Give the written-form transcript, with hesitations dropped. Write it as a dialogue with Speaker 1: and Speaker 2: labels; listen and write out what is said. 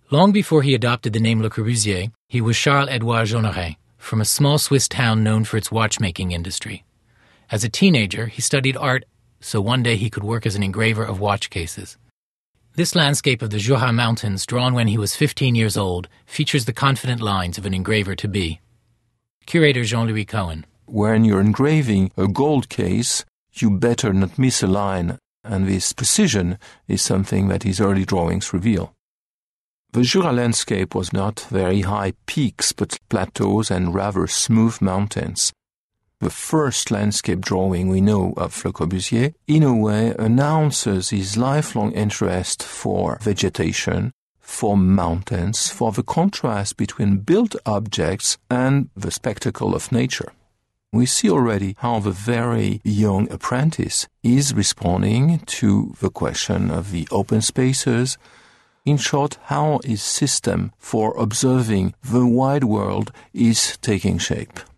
Speaker 1: Long before he adopted the name Le Corbusier, he was Charles-Édouard Jeanneret, from a small Swiss town known for its watchmaking industry. As a teenager, he studied art so one day he could work as an engraver of watch cases. This landscape of the Jura Mountains, drawn when he was 15 years old, features the confident lines of an engraver-to-be. Curator Jean-Louis Cohen.
Speaker 2: When you're engraving a gold case, you better not miss a line, and this precision is something that his early drawings reveal. The Jura landscape was not very high peaks, but plateaus and rather smooth mountains. The first landscape drawing we know of Le Corbusier, in a way, announces his lifelong interest for vegetation, for mountains, for the contrast between built objects and the spectacle of nature. We see already how the very young apprentice is responding to the question of the open spaces. In short, how his system for observing the wide world is taking shape.